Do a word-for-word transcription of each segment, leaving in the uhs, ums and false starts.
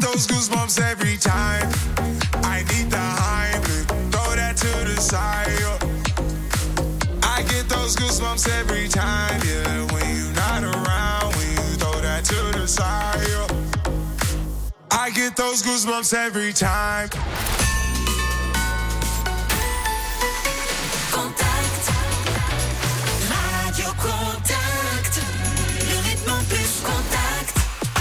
those goosebumps every time. I need the Heimlich, throw that to the side. Yo. I get those goosebumps every time, yeah. When you're not around, when you throw that to the side. Yo. I get those goosebumps every time. Contact, Radio Contact, le rythme en plus contact.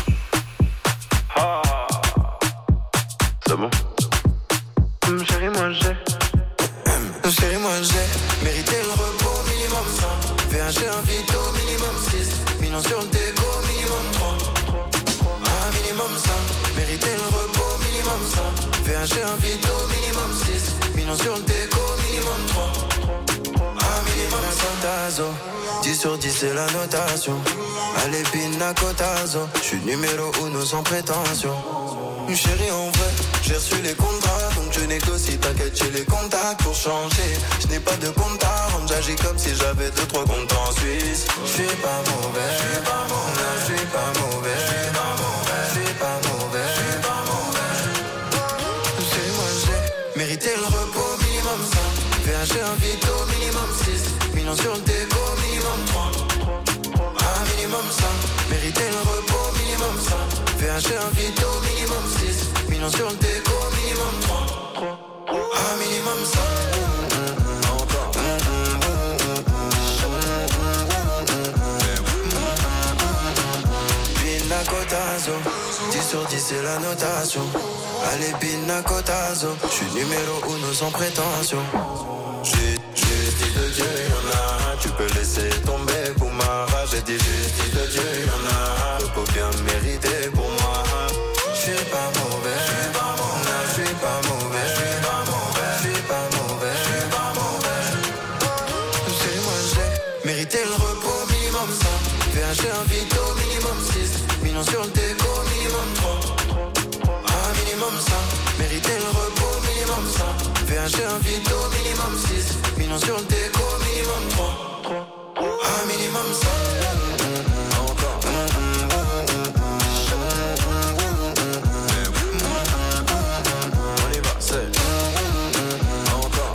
Ah, c'est bon. Hum, chérie, moi j'ai. Hum, chérie, moi j'ai mérité le repos minimum cent. V H G un vito minimum six. Millions sur le déco minimum trois. Un minimum cent. Mérité le repos minimum cent. V H G un vito minimum six. Millions sur le déco minimum trois. Un minimum cent tazo. dix sur dix c'est la notation. Allez pina cotazo. J'suis numéro uno sans prétention. Chérie en vrai, j'ai reçu les contrats. Donc je négocie, t'inquiète j'ai les contacts pour changer. Je n'ai pas de compte à rendre, j'agis comme si j'avais deux trois comptes en Suisse. J'suis pas mauvais, j'suis pas mauvais, j'suis pas mauvais, j'suis pas mauvais, j'suis pas mauvais, j'suis pas mauvais. Chez moi j'ai mérité le repos minimum cent. V H G un vito minimum six. Millions sur le déco minimum trois. Un minimum cent. Mérité le repos minimum cent. V H G un vito minimum six. Millions sur le déco minimum trois. Un minimum cent. Encore. Pina cotazo. dix sur dix c'est la notation. Allez pina cotazo. J'suis numéro uno sans prétention. J'ai dit de Dieu y'en a. Tu peux laisser tomber pour ma rage. J'ai dit juste de Dieu y'en a. Le pot bien mérité pour moi. J'suis pas mauvais, j'suis pas mauvais, j'suis pas mauvais, j'suis pas mauvais, j'suis pas mauvais, j'suis pas mauvais. Chez moi j'ai mérité le repos minimum cent. V H G un vito minimum six. Millions sur le déco minimum trois. Un minimum cent. Mérité le repos minimum cent. V H G un vito minimum six. Millions sur le déco minimum trois. Un minimum cent. Encore. On y va, c'est encore.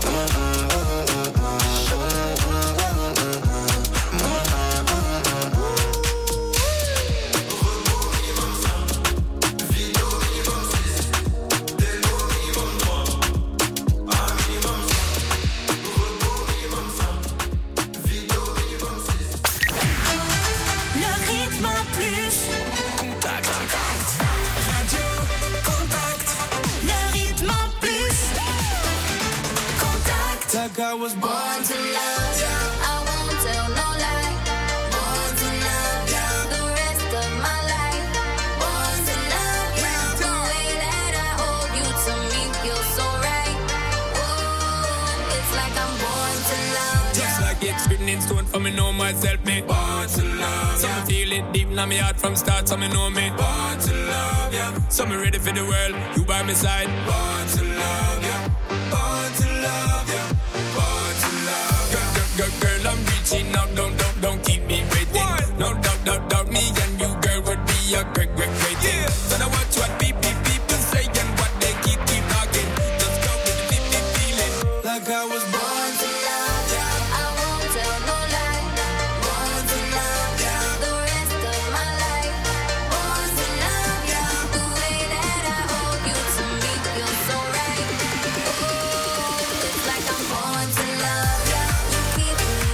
Repos minimum cent. Vito minimum six. Déco minimum trois. Un minimum cent. Repos minimum cent. Vito minimum six. Le rythme en plus contact, contact. Radio Contact, le rythme en plus contact. Like I was born. Born to love you, I won't tell no lie. Born to love you, the rest of my life. Born to love you, the way that I hold you to me feels so right. Whoa, it's like I'm born to love you. Just like it's written in stone for me know myself, me born to love. So me feel it deep in my heart from start, so me know me born to love, yeah. So me ready for the world, you by my side. Born to love, yeah. Born to love, yeah. Born to love, girl, girl, girl, girl, I'm reaching out, don't, don't, don't keep me waiting. What? No doubt, doubt, doubt, me and you, girl, would be a great, great, great thing. Yeah. So now watch what people, people say and what they keep, keep talking. Just go with the deep, deep feeling. Like I was born. Born to love you, I won't tell no lie. Born to love you, the rest of my life. Born to love you, the way that I hold you to me feels so right. Oh, it's like I'm born to love you. You keep me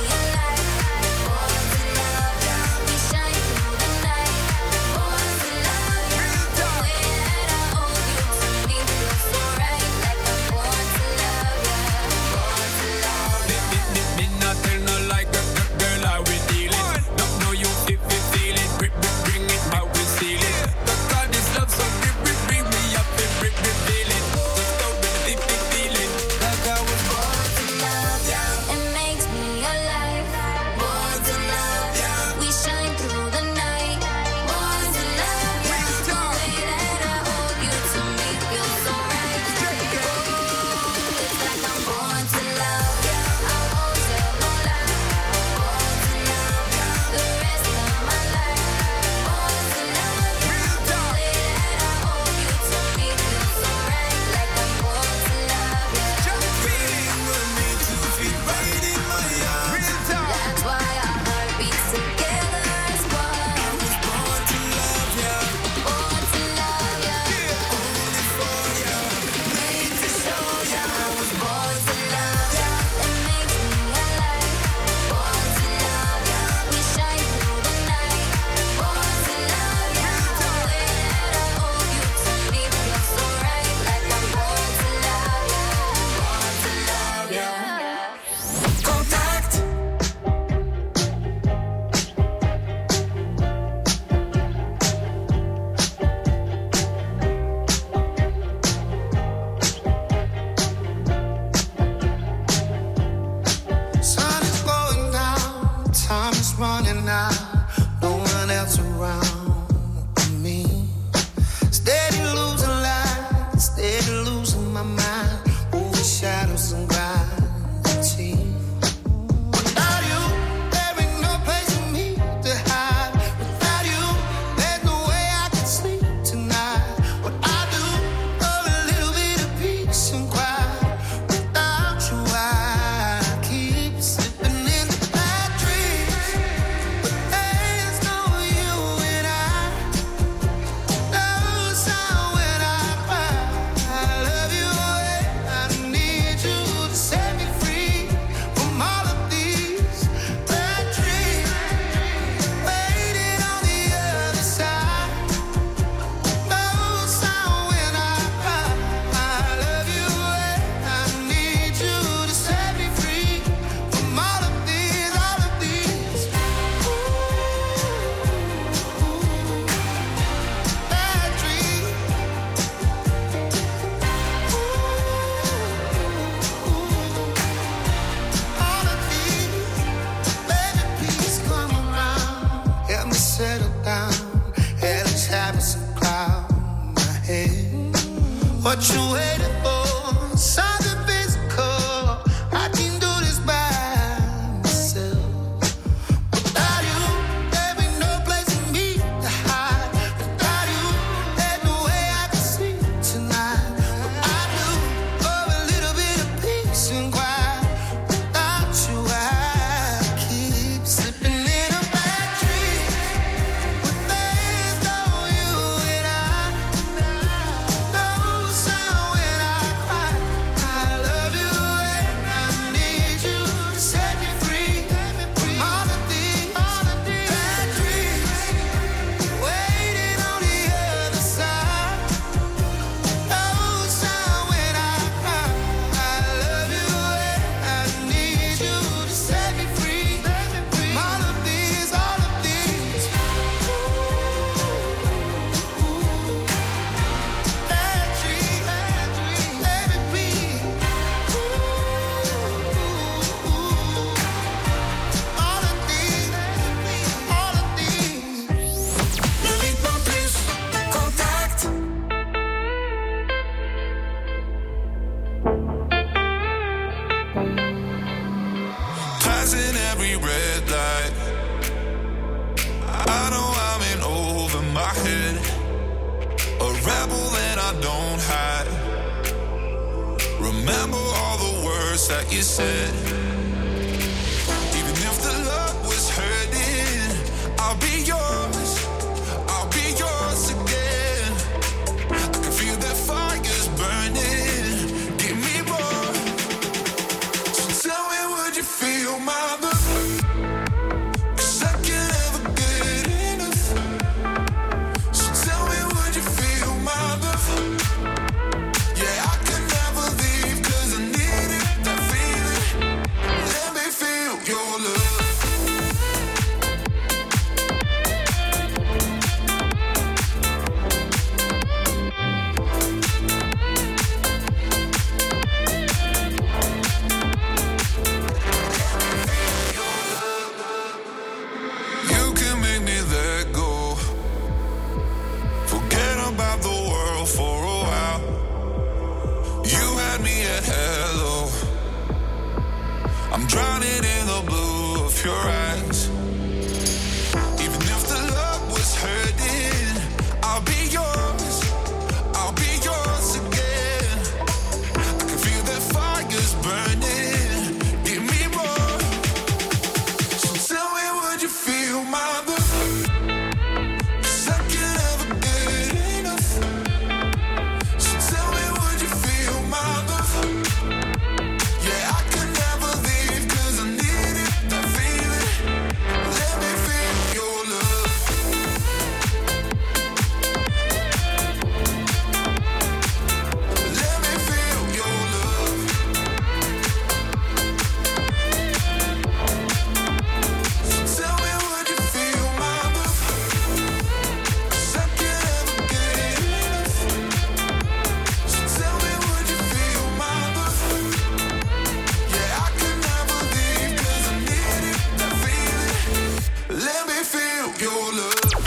one else around me. Steady losing light, steady losing my mind. Over shadows and gravity. Without you, there ain't no place for me to hide. Without you, there's no way I can sleep tonight. What I do, love a little bit of peace and quiet. Without you, I keep slipping in the bad dreams. But there's no you and I. No sound when I cry. I love you and I need you to set me free from all of these bad dreams. Waiting on the other side. No sound when I cry. I love you and I need you to set me free from all of these, all of these bad dreams. All of these, baby, please come around. Help me settle down. Headless habits and cloud in my head. What you waiting for? Something physical. I can do this by myself. Without you, there ain't no place for me to hide. Without you, there's no way I can sleep tonight. But I do love a little bit of peace and quiet. Without you, I keep slipping in a bad dream. But there's no you and I. No sound when I cry. I love you and I need you to set me free from all of these, all of these bad dreams. Waiting on the other side. No sound when I cry. I love you and I need you to set me free from all of these, all of these bad dreams. Let it be. All of these, all of these. Le rythme en plus, contact. Passing every red light. I know I'm in over my head. A rebel that I don't hide. Remember all the words that you said. Even if the love was hurting, I'll be yours. I'll be yours again. I can feel that fire's burning. Give me more. So tell me, would you feel my love? 'Cause I can't ever get enough. So tell me, would you feel my love? Yeah, I can never leave 'cause I need it, that feeling. feel your love.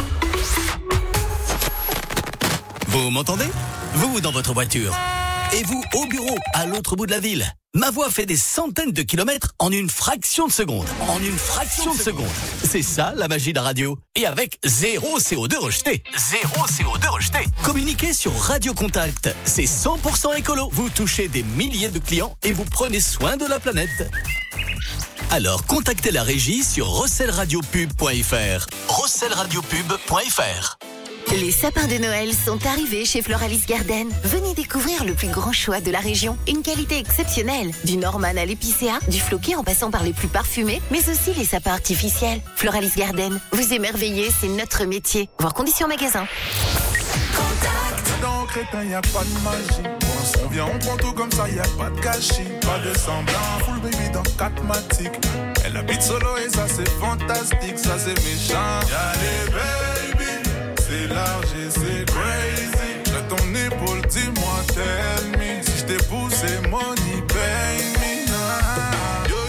Vous m'entendez? Vous dans votre voiture. Et vous au bureau, à l'autre bout de la ville. Ma voix fait des centaines de kilomètres en une fraction de seconde. En une fraction de seconde. C'est ça la magie de la radio. Et avec zéro C O deux rejeté. Zéro C O deux rejeté. Communiquez sur Radio Contact. C'est cent pour cent écolo. Vous touchez des milliers de clients et vous prenez soin de la planète. Alors contactez la régie sur rossel radio pub point f r. rossel radio pub point f r. Les sapins de Noël sont arrivés chez Floralis Garden. Venez découvrir le plus grand choix de la région. Une qualité exceptionnelle. Du Norman à l'épicéa, du floqué en passant par les plus parfumés, mais aussi les sapins artificiels. Floralis Garden, vous émerveillez, c'est notre métier. Voir conditions magasin. Dans Crétin, y a pas de magie. On vient, on prend tout comme ça, y a pas de gâchis. Pas de semblant, full baby dans quatre matiques. Elle habite solo et ça c'est fantastique, ça c'est méchant. Y'a les baby. C'est large et c'est crazy. J'ai ton épaule, dis-moi, tell me. Si je t'ai poussé, money, pay me. Nah. Yo,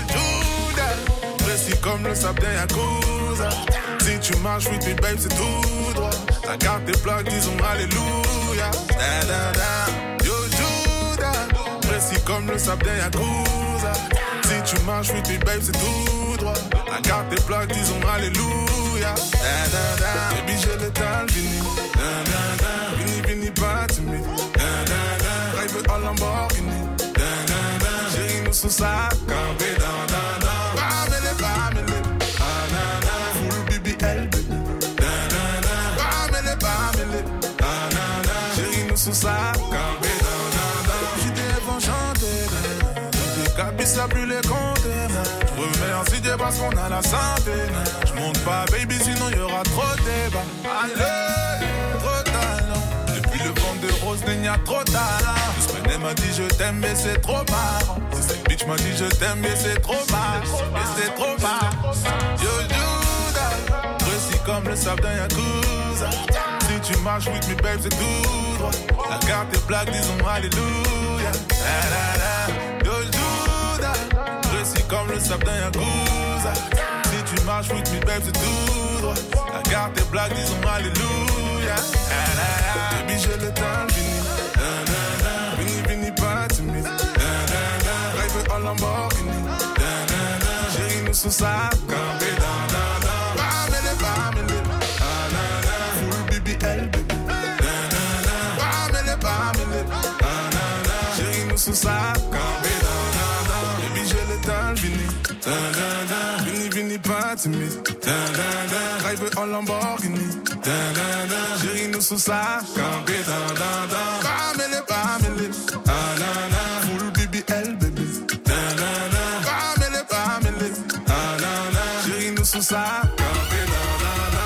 Judas, précis comme le sable d'un Yakuza. Si tu marches, oui, puis babe, c'est tout droit. Ta carte des plaques, disons alléluia. Da, da, da. Yo, Judas, précis comme le sable d'un Yakuza. Si tu marches, oui, puis babe, c'est tout droit. Ta carte des plaques, disons alléluia. Da, da, da. Baby, j'ai le temps, vini. Da, da, da. Vini, vini, pas timide. Da, da, da. Drive all Lamborghini. Da, da, da. Chérie, nous sous ça, campé, da, da, da. Bamele, bamele. Ah, da, da. Full B B L, baby. Da, da, da. Bamele, bamele. Ah, da, da. Chérie, nous sous ça, campé, da, da, da. J'étais enchanté, da. Capis à plus les compter. Je remercie Dieu parce qu'on a la santé. Je monte pas baby sinon y'aura trop de débat. Allez, trop talent. Depuis le vent de rose il y a trop talent. Spenny m'a dit je t'aime mais c'est trop marrant. Cette bitch m'a dit je t'aime mais c'est trop marrant. Mais c'est trop marrant. Yo Judas, précis comme le sable d'un Yakuza. Si tu marches with me babe c'est tout droit. La carte est black disons alléluia. La, la, la. Yo Judas, précis comme le sable d'un Yakuza. Si tu marches with me babe c'est tout droit. La carte est black disons alléluia. La, la, la. Baby j'ai le temps fini. Da, da, da. Vini vini pas timide. Da, da, da. Drive all Lamborghini. Da, da, da. Chérie nous sous ça campé. Da, da, da. Bamele bamele. Ah, da, da. Full B B L baby. Da, da, da. Bamele bamele. Ah, da, da. Chérie nous sous ça campé. Da, da, da. Baby j'ai le temps fini. Da, da, da. Vini vini pas timide. Da, da, da. Drive all Lamborghini. Da, da, da. Chérie nous sous ça campé. Da, da, da. Bamele bamele. Ah, da, da. Full B B L baby. Da, da, da. Bamele bamele. Ah, da, da. Chérie nous sous ça campé. Da, da, da.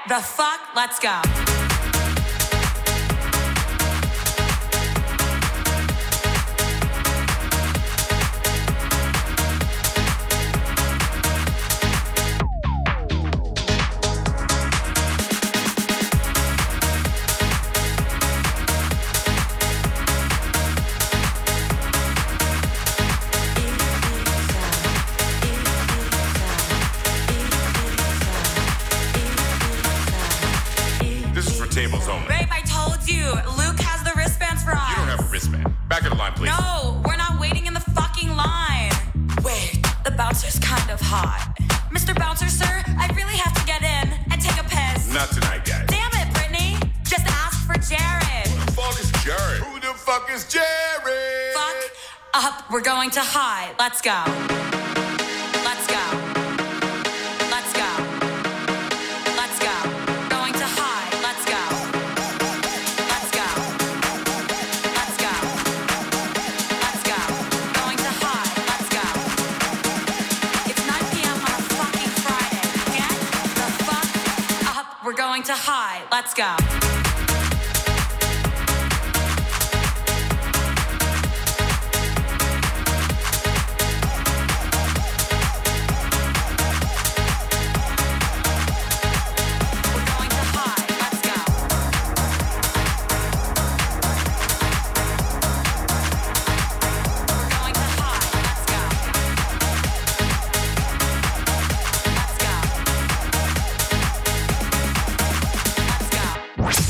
the fuck? Let's go. Tables only. Babe, I told you, Luke has the wristbands for us. You don't have a wristband. Back of the line, please. No, we're not waiting in the fucking line. Wait, the bouncer's kind of hot. Mister Bouncer, sir, I really have to get in and take a piss. Not tonight, guys. Damn it, Brittany. Just ask for Jared. Who the fuck is Jared? Who the fuck is Jared? Fuck up. We're going to high. Let's go. Let's go. Let's go. Let's go. Going to high. Let's go. Let's go. Let's go. Let's go. Going to high. Let's go. It's nine p.m. on a fucking Friday. Get the fuck up. We're going to high. Let's go. Let's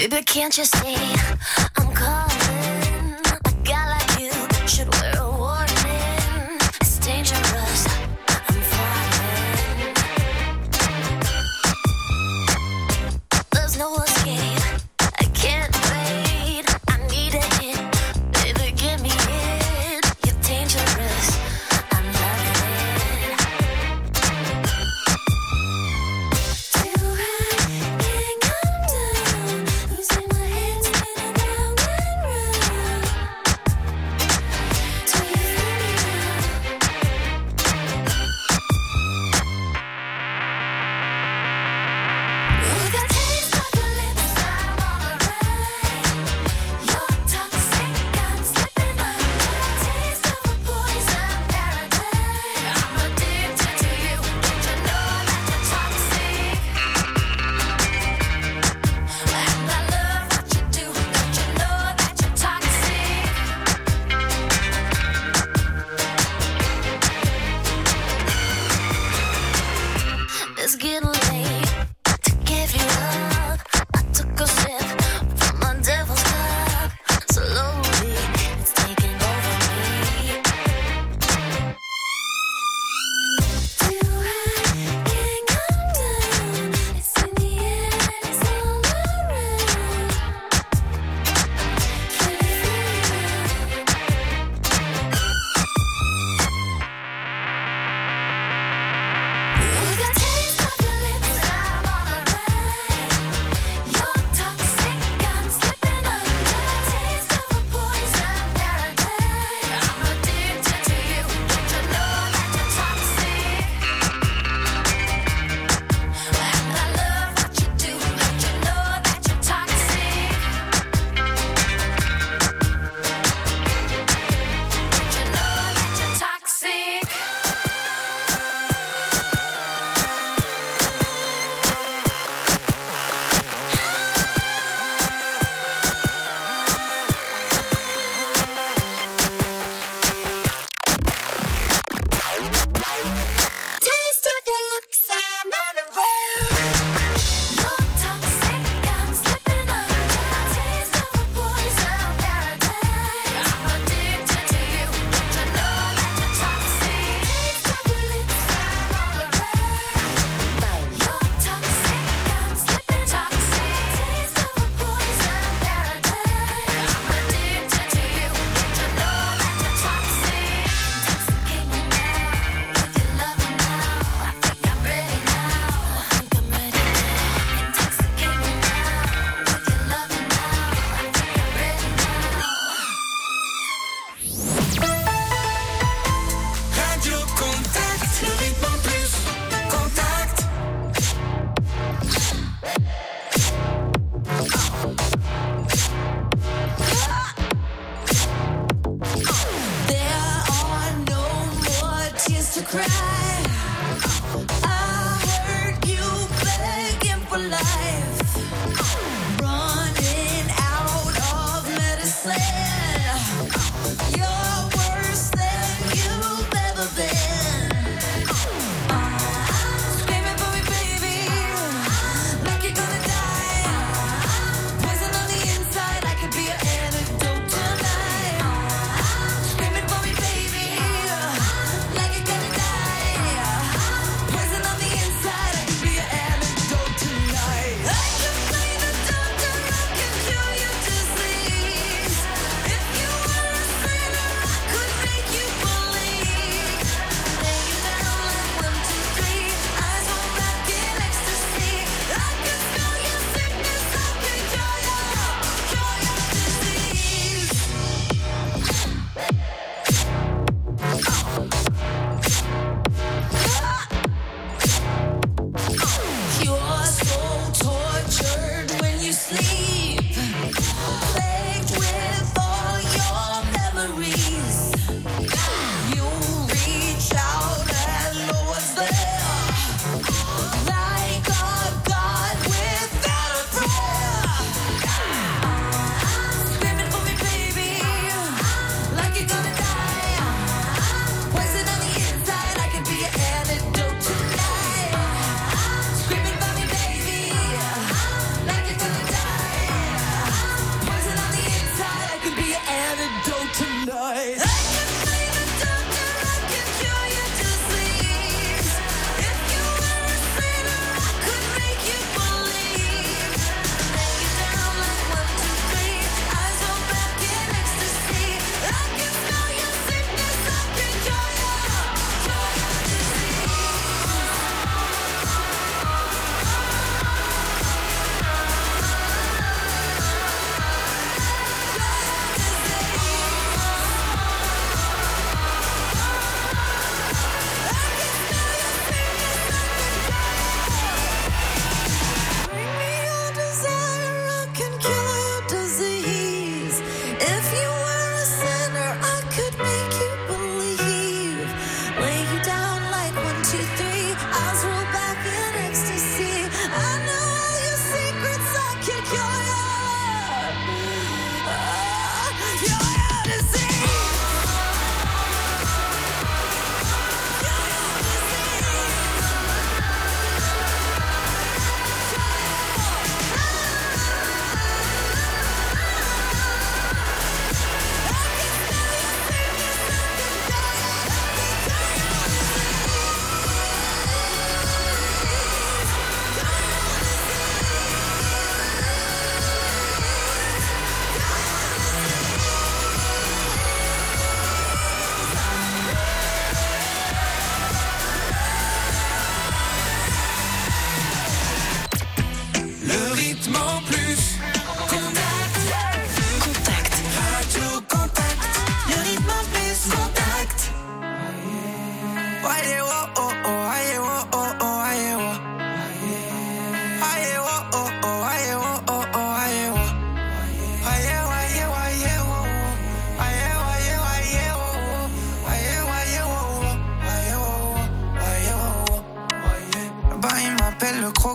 Baby, can't you see I'm calling? A guy like you should wear a warning. It's dangerous, I'm falling. There's no escape, I can't wait. I need a hit, baby, give me it. You're dangerous, I'm loving it. Too high, can't come down. Losing my head, spinning round and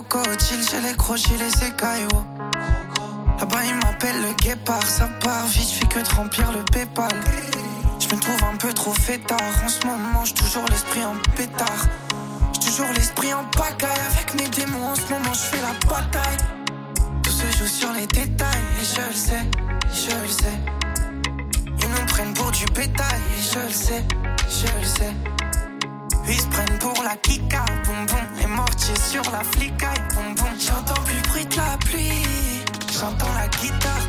crocodile, j'ai les crochets, les écailles, oh. Là-bas il m'appelle le guépard, ça part vite, je fais que de remplir le Paypal. Je me trouve un peu trop fêtard, en ce moment j'ai toujours l'esprit en pétard. J'ai toujours l'esprit en pagaille, avec mes démons en ce moment je fais la bataille. Tout se joue sur les détails, et je le sais, je le sais. Ils nous prennent pour du bétail, et je le sais, je le sais. Ils se prennent pour la kika, boum boum. Les mortiers sur la flicaille, boum boum. J'entends plus le bruit de la pluie, j'entends la guitare.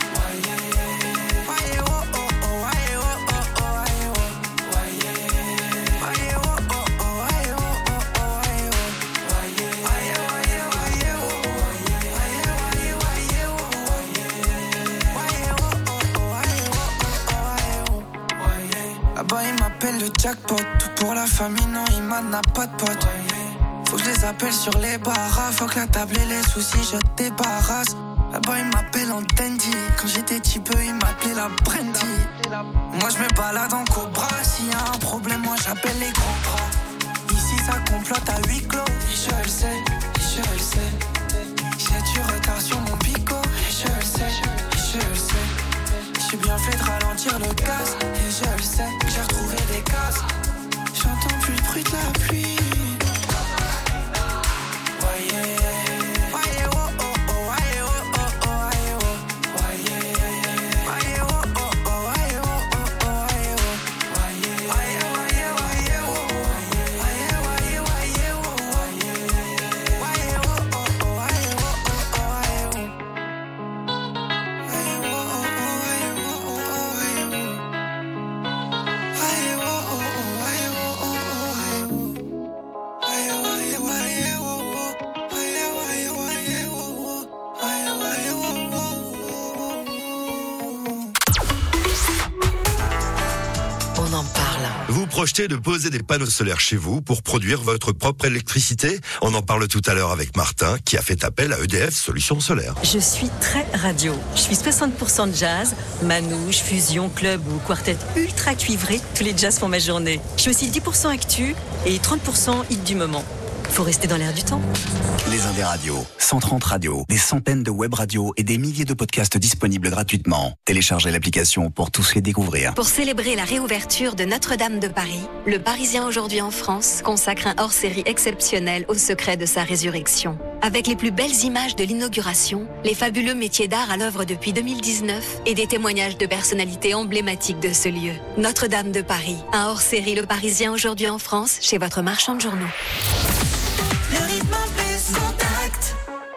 Waye oh oh oh, waye oh oh oh, waye oh. Waye oh oh oh, waye oh oh oh, waye oh. Waye waye waye oh, waye waye waye oh. Waye oh oh oh, waye oh oh oh, waye oh. Là-bas il m'appelle le jackpot. Tout pour la famille, non il m'a n'a pas de pote. Faut que je les appelle sur les barras. Faut que la table et les soucis je débarrasse. Là-bas il m'appelle en dandy. Quand j'étais petit peu il m'appelait la brandy. Moi je me balade en cobra. S'il y a un problème moi j'appelle les grands bras. Ici ça complote à huis clos. Et je le sais, et je le sais. J'ai du retard sur mon pico. Et je le sais, et je le sais. J'ai bien fait de ralentir le gaz. Et je le sais, j'ai retrouvé des cases. J'entends plus le bruit de la pluie. Voyez. Projetez de poser des panneaux solaires chez vous pour produire votre propre électricité. On en parle tout à l'heure avec Martin qui a fait appel à E D F Solutions Solaires. Je suis très radio. Je suis soixante pour cent jazz, manouche, fusion, club ou quartet ultra cuivré. Tous les jazz font ma journée. Je suis aussi dix pour cent actu et trente pour cent hit du moment. Faut rester dans l'air du temps. Les Indés Radios, cent trente radios, des centaines de web radios et des milliers de podcasts disponibles gratuitement. Téléchargez l'application pour tous les découvrir. Pour célébrer la réouverture de Notre-Dame de Paris, Le Parisien aujourd'hui en France consacre un hors-série exceptionnel au secret de sa résurrection. Avec les plus belles images de l'inauguration, les fabuleux métiers d'art à l'œuvre depuis deux mille dix-neuf et des témoignages de personnalités emblématiques de ce lieu. Notre-Dame de Paris, un hors-série Le Parisien aujourd'hui en France chez votre marchand de journaux. Le rythme plus contact.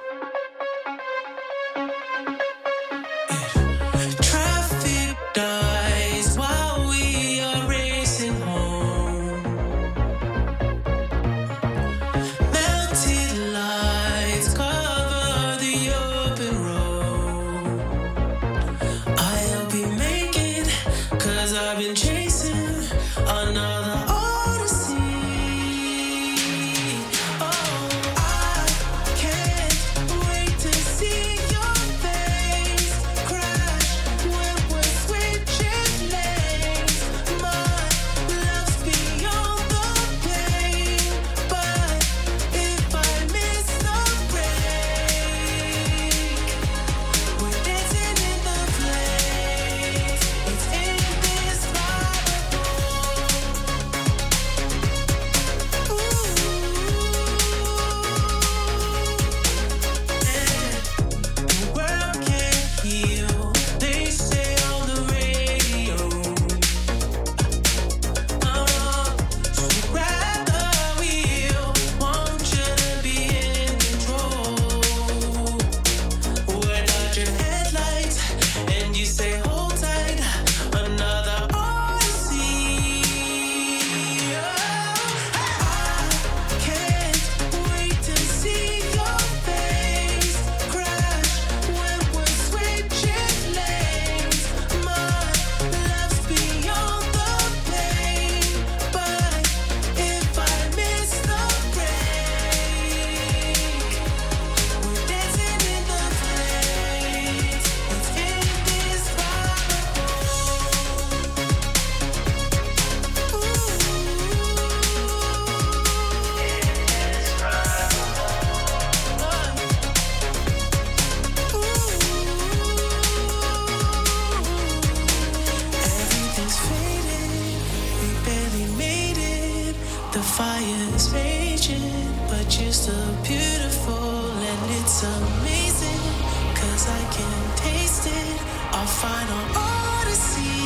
Traffic dies while we are racing home. Melted lights cover the open road. I'll be making, cause I've been chasing another odyssey. is raging, but you're so beautiful and it's amazing, cause I can taste it, our final odyssey.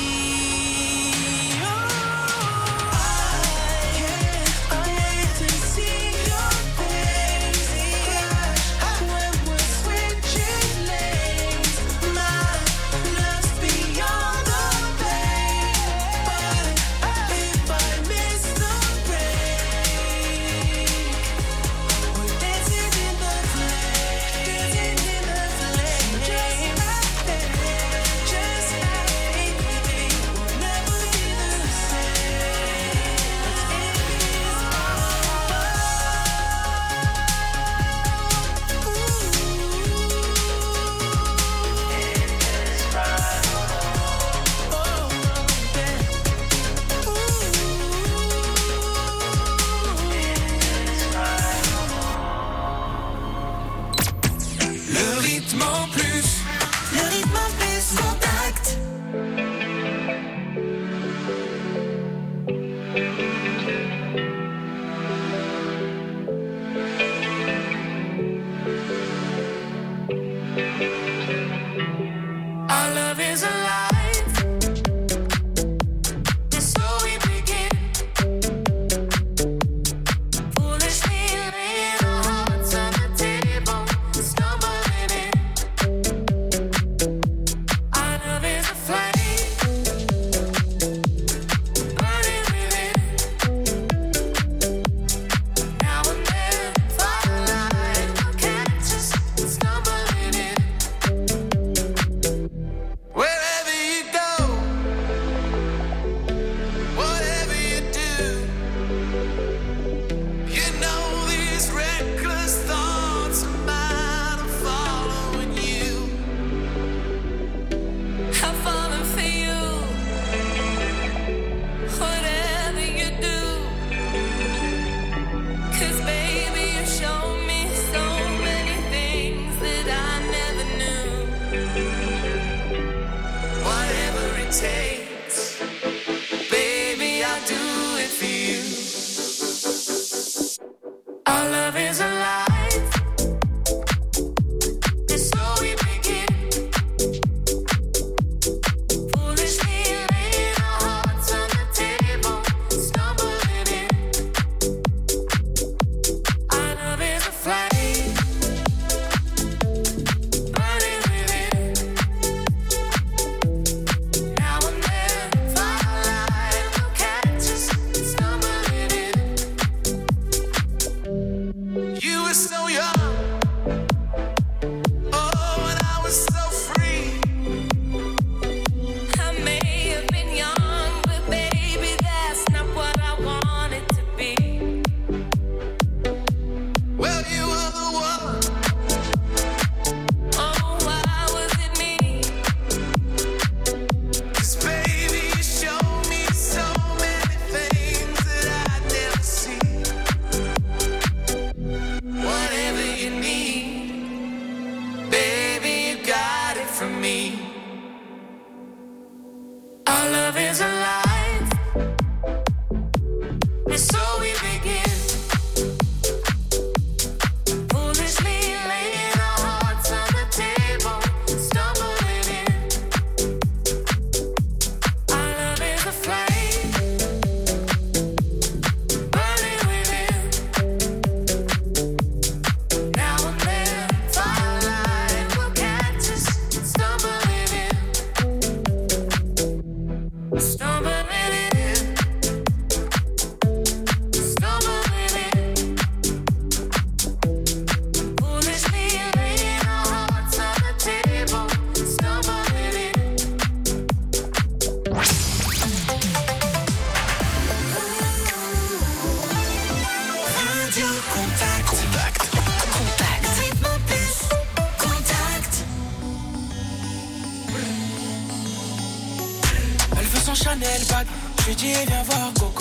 Chanel bag, je lui dis viens voir Coco.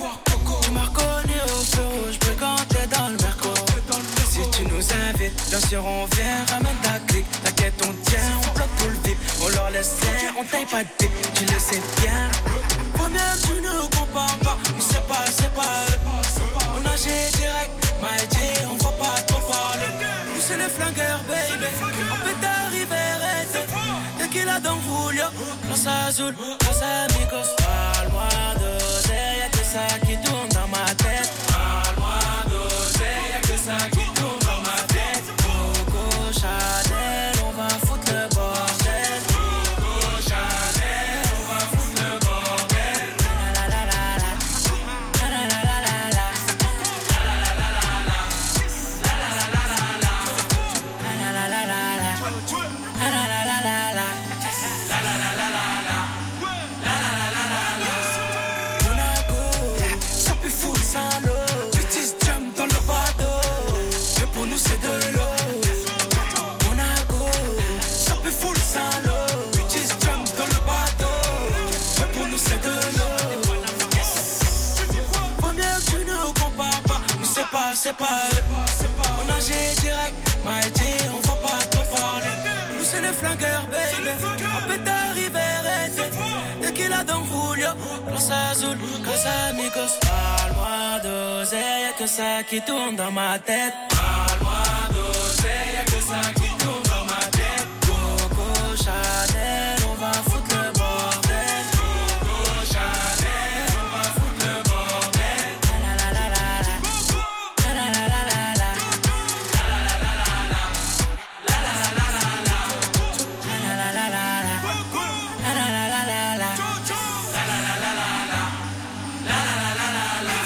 Tu m'as reconnu au feu rouge, briganté dans le Merco. Si tu nous invites, bien sûr on vient, ramène ta clique. T'inquiète on tient, on bloque tout le vip. On leur laisse faire, on taille pas de dip, tu le sais bien. Combien tu ne compares pas, mais c'est pas, c'est pas eux. On a nager direct, m'a dit, on va pas trop parler. Nous c'est les flingueurs, baby. On peut arriver, arrêter. Dès qu'il a dans Julio, Los Azul, Los Amigos. Parle-moi d'oseille, y'a que ça qui tourne dans ma tête. Parle-moi d'oseille, y'a que ça qui tourne dans ma tête. Coco Chanel, on va foutre le bordel. Coco Chanel, on va foutre le bordel. La la la la la. La la la la la la. La la la la la la. La la la la la la. La la la la la la. La la la la la la. La la la la la la. La la la la la la. Monaco, ça peut foutre sans l'eau. Petit jump dans le bateau. Et pour nous c'est de l'eau. Monaco, ça peut foutre sans l'eau. Petit jump dans le bateau. Et pour nous c'est de l'eau. Faut bien que tu ne compares pas. Nous c'est pas, c'est pas eux. On nageait direct, m'a dit on va pas trop parler. Nous c'est les flingueurs, baby. On peut arriver, arrêter. Dès qu'il a dans Julio, Los Azul, Los Amigos. Parle-moi d'oseille, y'a que ça qui tourne dans ma tête. Parle-moi d'oseille, y'a que ça qui tourne dans ma tête. Coco Chanel, on va foutre le bordel. Coco Chanel, on va foutre le bordel. La la la la la. La la la la la la. La la la la la la. La la la la la la. La la la la la la. La la la la la la. La la la la la la. La la la la la la.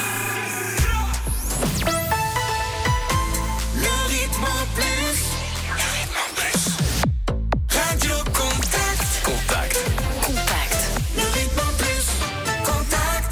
Le rythme en plus. Le rythme en plus. Radio Contact. Contact. Contact. Le rythme en plus. Contact.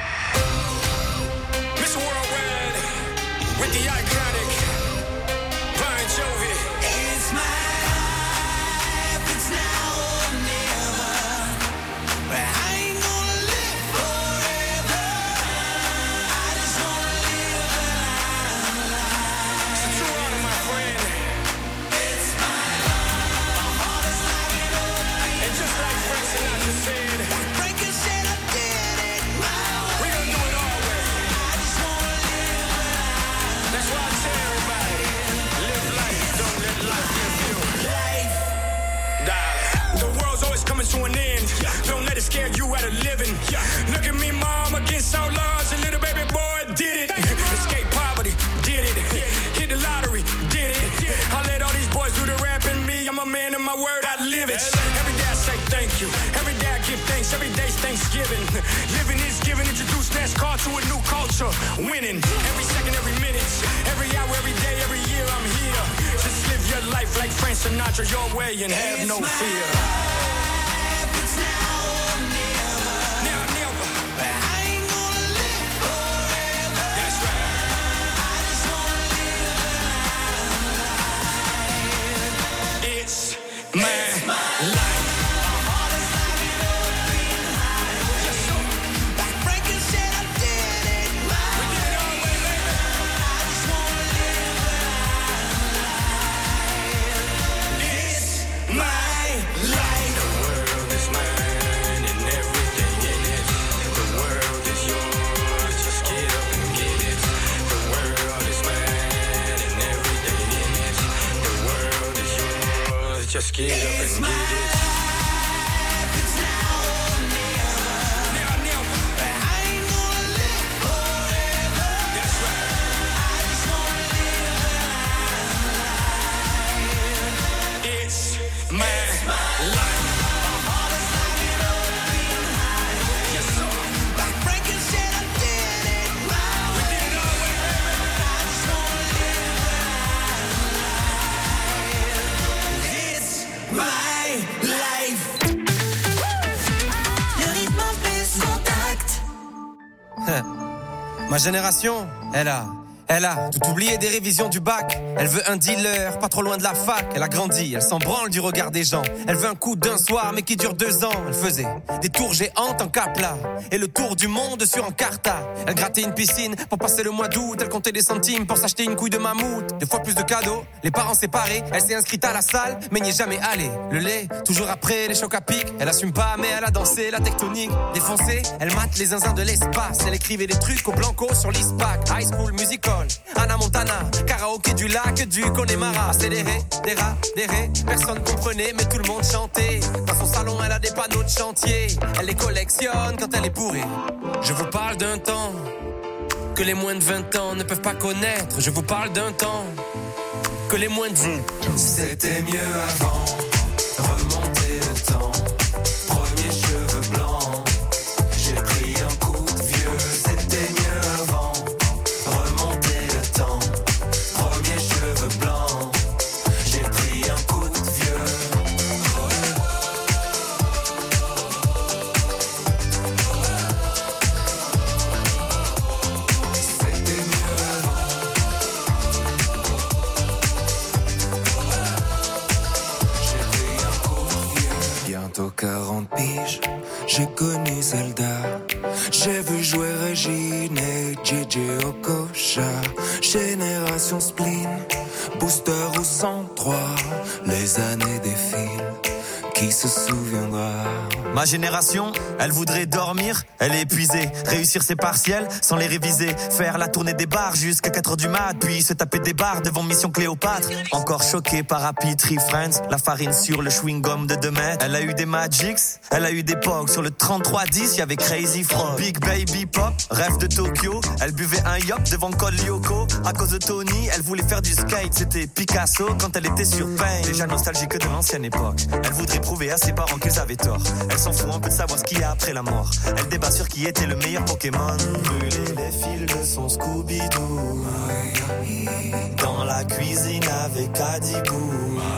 Miss Worldwide with the iconic Bon Jovi. It's my life, it's now or never. But I ain't gonna live forever. I just wanna live a life. It's a true honor, my friend. It's my life. My heart is like an open. And just like Frank Sinatra said, Breaking shit, I did it my way. we gonna do it our way. I just wanna live a life. That's why I tell everybody, live life, don't let life live you. Life. Darling, the world's always coming to an end. Don't let it scare you out of living. Look at me, mom, against all odds. A little baby boy did it. Escape poverty, did it. Hit the lottery, did it. I let all these boys do the rap and me. I'm a man of my word, I live it. Every day I say thank you. Every day I give thanks. Every day's Thanksgiving. Living is giving. Introduce NASCAR to a new culture. Winning every second, every minute, every hour, every day, every year. I'm here. Just live your life like Frank Sinatra, your way, and have no fear. It's now or never. Now, never. But I ain't gonna live forever. That's right. I just wanna live a life. It's my life. Like breaking shit, I did it my way. I just wanna live a life. It's my life. The world is mine and everything in it. The world is yours. Just get up and get it. The world is mine and everything in it. The world is yours. Just get up and get it. It's now or never. Now, never. But I ain't gonna live forever. That's right. I just wanna live a life. It's my life. Yes, sir. Like breaking shit, I did it my We way. did it our way, baby. I just wanna live a life. It's my life. Le rythme en plus. Contact. Ma génération, elle a, Elle a tout oublié des révisions du bac. Elle veut un dealer, pas trop loin de la fac. Elle a grandi, elle s'en branle du regard des gens. Elle veut un coup d'un soir, mais qui dure deux ans. Elle faisait des tours géantes en Capla et le tour du monde sur Encarta. Elle grattait une piscine pour passer le mois d'août. Elle comptait des centimes pour s'acheter une couille de mammouth. Deux fois plus de cadeaux, les parents séparés. Elle s'est inscrite à la salle, mais n'y est jamais allée. Le lait, toujours après les chocs à pic. Elle assume pas, mais elle a dansé la tectonique. Défoncée, elle mate les zinzins de l'espace. Elle écrivait des trucs au blanco sur l'ISPAC. High School Musical, Anna Montana, karaoké du lac du Connemara. Accéléré, des rats, des raies, personne comprenait mais tout le monde chantait. Dans son salon elle a des panneaux de chantier. Elle les collectionne quand elle est bourrée. Je vous parle d'un temps que les moins de vingt ans ne peuvent pas connaître. Je vous parle d'un temps que les moins de vingt. C'était mieux avant, remonter le temps. Premier cheveux blancs, j'ai pris un coup de vieux. C'était mieux avant, remonter le temps. Premier cheveux blancs, j'ai pris un coup de vieux. C'était mieux avant. J'ai pris un coup de vieux. Bientôt quarante piges, j'ai connu Zelda. J'ai vu jouer Régine et J J Okocha. Génération spleen, booster au cent trois. Les années défilent, qui se souviendra? Ma génération, elle voudrait dormir, elle est épuisée. Réussir ses partiels sans les réviser. Faire la tournée des bars jusqu'à quatre heures du mat. Puis se taper des bars devant Mission Cléopâtre. Encore choquée par Happy Tree Friends. La farine sur le chewing-gum de deux mètres. Elle a eu des Magics, elle a eu des Pogs. Sur le trente-trois dix, y'avait Crazy Frog. Big Baby Pop, rêve de Tokyo. Elle buvait un yop devant Col Lyoko. À cause de Tony, elle voulait faire du skate. C'était Picasso quand elle était sur Pain. Déjà nostalgique de l'ancienne époque. Elle voudrait prouver à ses parents qu'ils avaient tort. Elle s'en fout un peu de savoir ce qu'il y a après la mort. Elle débat sur qui était le meilleur Pokémon. Brûler les fils de son Scooby-Doo. Dans la cuisine avec Adibou.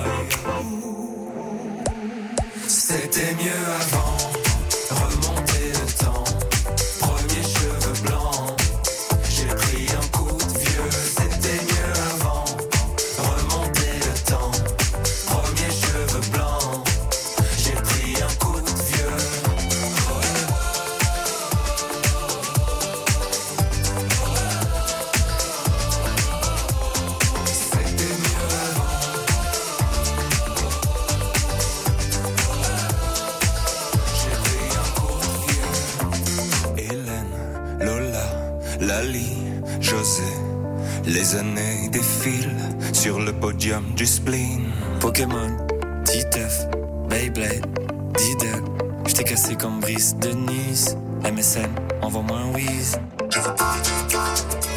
C'était mieux avant, remonter le temps. Premier cheveux blancs, j'ai pris un coup de vieux. C'était mieux avant, remonter le temps. Premier cheveux blancs, j'ai pris un coup de vieux. C'était mieux avant. Lali, José, les années défilent sur le podium du spleen. Pokémon, Titeuf, Beyblade, Diddle. J't'ai cassé comme Brice de Nice. M S N, envoie-moi un whiz. Je veux pas de toi.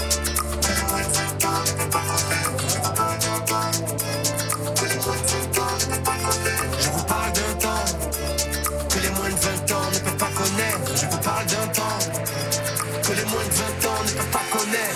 Je vous parle d'un temps que les moins de vingt ans ne peuvent pas connaître. Je vous parle d'un temps que les moins de vingt ans ne peuvent pas connaître.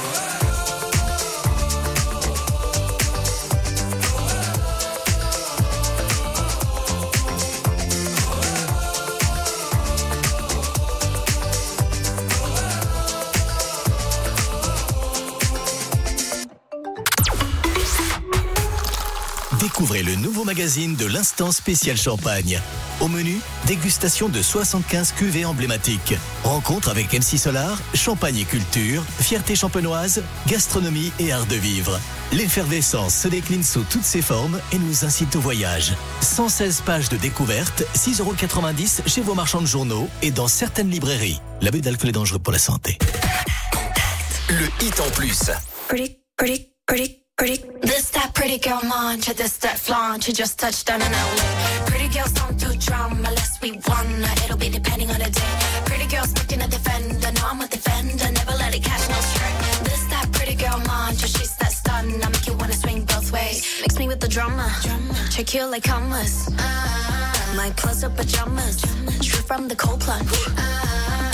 Découvrez le nouveau magazine de l'Instant Spécial Champagne. Au menu, dégustation de soixante-quinze cuvées emblématiques. Rencontre avec M C Solar, Champagne et Culture, Fierté champenoise, gastronomie et art de vivre. L'effervescence se décline sous toutes ses formes et nous incite au voyage. cent seize pages de découverte, six euros quatre-vingt-dix chez vos marchands de journaux et dans certaines librairies. L'abus d'alcool est dangereux pour la santé. Le hit en plus. Pretty, pretty, pretty, pretty. This that pretty girl munch, this that flaunt. You just touched down in L A. Pretty girls don't do drama unless we wanna. It'll be depending on the day. Pretty girls looking a defender. No, I'm a defender. Never let it catch no stray. This that pretty girl munch, she's that stun. I make you wanna swing both ways. Mix me with the drama. Check you like commas. My clothes are pajamas. Straight from the cold plunge.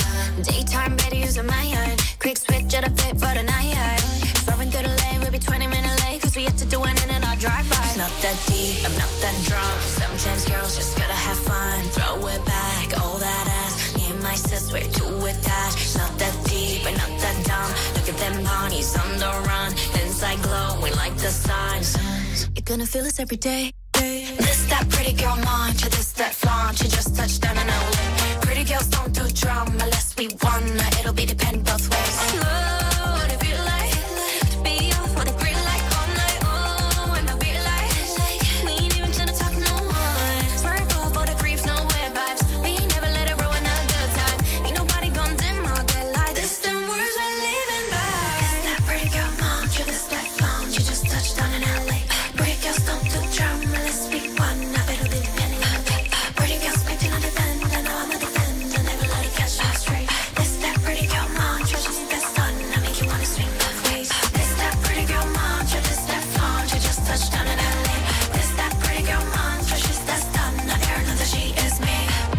Daytime better using my iron. Quick switch at a fit for the night. Throwing through the lane, we'll be twenty minutes late. Cause we have to do it in and our drive-by. Not that deep, I'm not that drunk. Sometimes girls just gotta have fun. Throw it back, all that ass. Me and my sis, we're two with that. Not that deep, and not that dumb. Look at them bodies on the run. Inside glow, we like the sun. You're gonna feel us every day. This that pretty girl mantra, this that flaunt. You just touched down in L A. Pretty girls don't do drama unless we wanna. It'll be depend both ways. Oh, what it feel like to be off with a green light all night. Oh, and I feel like we ain't even tryna talk no one. Swerve off all the grief, no weird vibes. We ain't never let it ruin our good time. Ain't nobody gon' dim our good light. This them words we're living by. This that pretty girl mantra, this that flaunt. You just touched down in L A. Pretty girls don't do drama unless we wanna. It'll be depending on the day. Pretty girls making a defend. I know I'm a defender. Never let it catch us straight. This that pretty girl mantra, just that sun. I make you wanna swing both ways. This that pretty girl mantra, this that flaunt. You just touched down in L A. This that pretty girl mantra, she's that stun. I hear that she is me.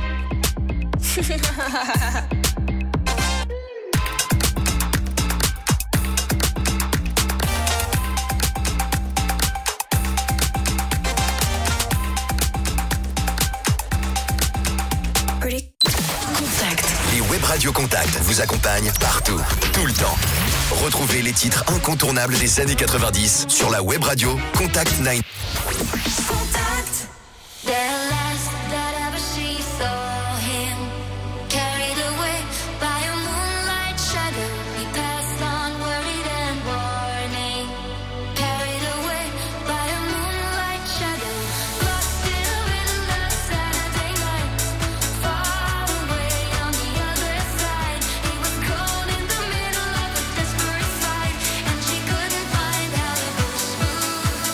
Contact. Les web radios Contact vous accompagnent partout, tout le temps. Retrouvez les titres incontournables des années quatre-vingt-dix sur la web radio Contact neuf. Contact. The last that ever she saw him, carried away by a moonlight shadow. He passed on worried and warning, carried away by a moonlight shadow. Lost in a windless Saturday night, far away on the other side. He was caught in the middle of a desperate fight, and she couldn't find how to go through.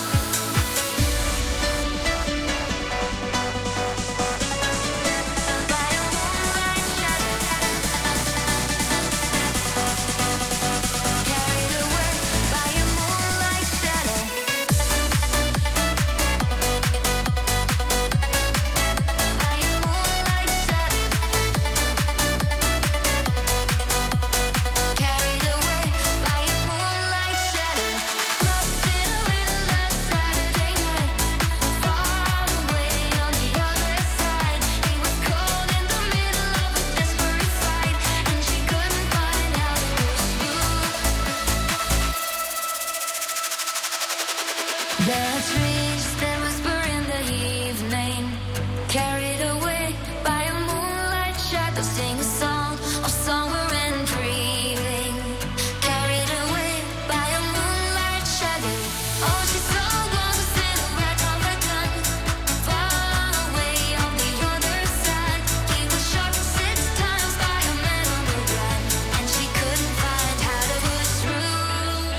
The trees that whisper in the evening, carried away by a moonlight shadow, sing a song of summer and dreaming, carried away by a moonlight shadow. Oh, she saw one silhouette of a gun, far away on the other side. He was shot six times by a man on the run, and she couldn't find how to push through.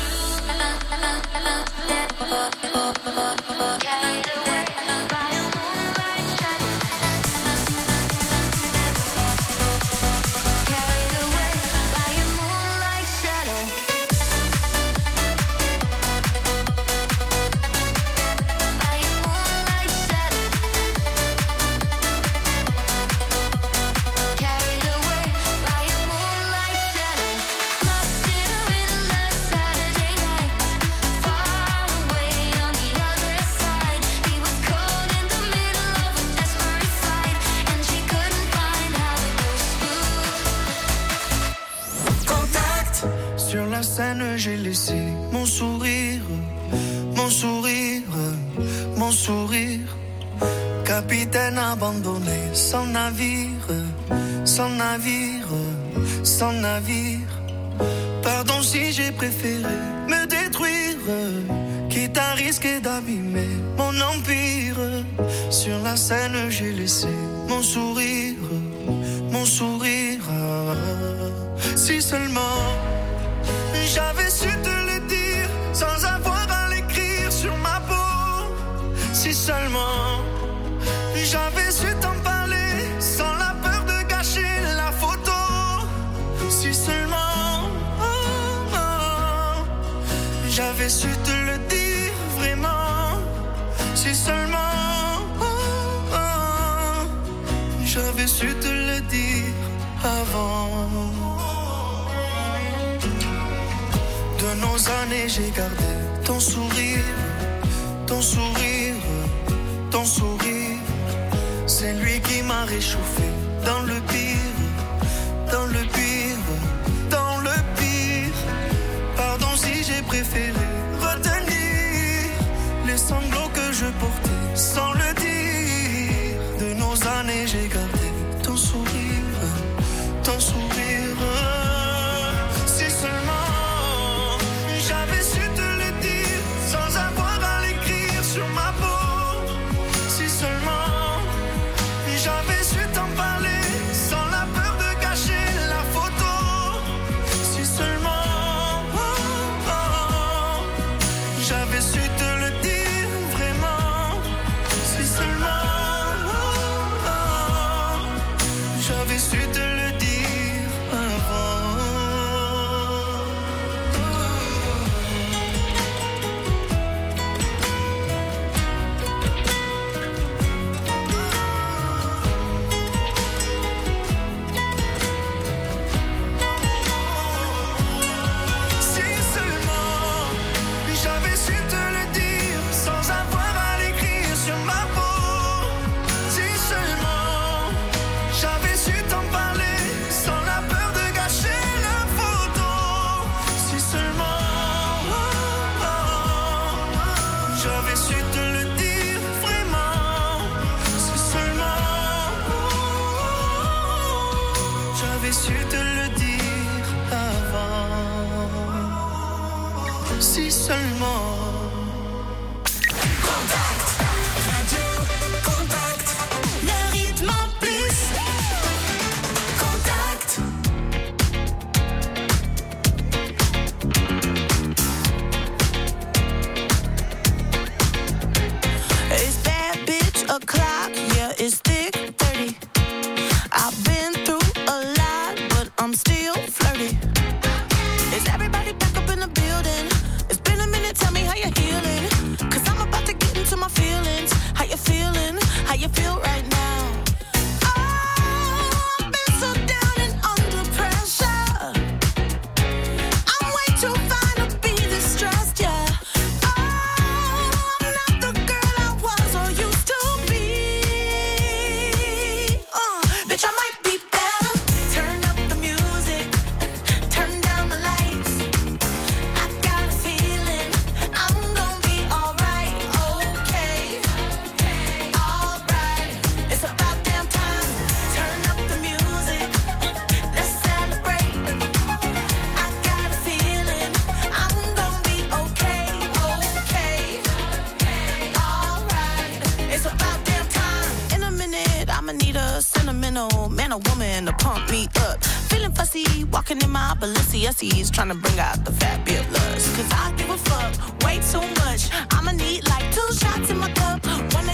Carried away by a moonlight shadow. Carried away by a moonlight shadow. By a moonlight shadow. Carried away by a moonlight shadow. Lost in a windless Saturday night, far away on the other side. He was caught in the middle of a desperate fight, and she couldn't find how to go through. Contact. Sur la scène, j'ai laissé mon sourire, mon sourire, mon sourire. Capitaine abandonné, sans navire, sans navire, sans navire. Pardon si j'ai préféré me détruire, quitte à risquer d'abîmer mon empire. Sur la scène, j'ai laissé mon sourire, mon sourire. Si seulement j'avais su te le dire sans avoir à l'écrire sur ma peau. Si seulement j'avais su t'en parler sans la peur de gâcher la photo. Si seulement oh, oh, j'avais su te le dire vraiment. Si seulement oh, oh, j'avais su te le dire avant. avant. De nos années, j'ai gardé ton sourire, ton sourire, ton sourire. C'est lui qui m'a réchauffé dans le pire, dans le pire, dans le pire. Pardon si j'ai préféré retenir les sanglots que je portais sans le dire. De nos années, j'ai gardé ton sourire, ton sourire. Si seulement j'avais su te le dire sans avoir à l'écrire sur ma peau. Si seulement j'avais su t'en parler sans la peur de gâcher la photo. Si seulement oh, oh, j'avais su te le dire vraiment. Si seulement oh, oh, j'avais su te le dire avant. Si seulement j'avais su te le dire sans avoir à l'écrire sur ma peau. Si seulement j'avais su t'en parler sans la peur de gâcher la photo. Si seulement oh, oh, j'avais su te le dire vraiment. Si seulement oh, j'avais su te le dire avant. Si seulement. Le rythme en plus. Contact. It's bad bitch o'clock, yeah, it's thick thirty. I've been through a lot, but I'm still flirty. Is everybody back up in the building? It's been a minute, tell me how you're healing. Cause I'm about to get into my feelings. How you feeling? How you feel right now? Oh, I've been so down and under pressure. I'm way too fine to be distressed, yeah. Oh, I'm not the girl I was or used to be. Uh, bitch, I might be better. Turn up the music, turn down the lights. I got a feeling I'm gonna be alright, okay, alright. It's about damn time. Turn up the music, let's celebrate. I got a feeling I'm gonna be okay, okay, alright. It's about damn time. In a minute, I'ma need a sentimental man or woman to pump me up. Feeling fussy, walking in my Balenciennes, trying to bring out the fabulous. Cause I give a fuck way too much. I'ma need like two shots in my cup. One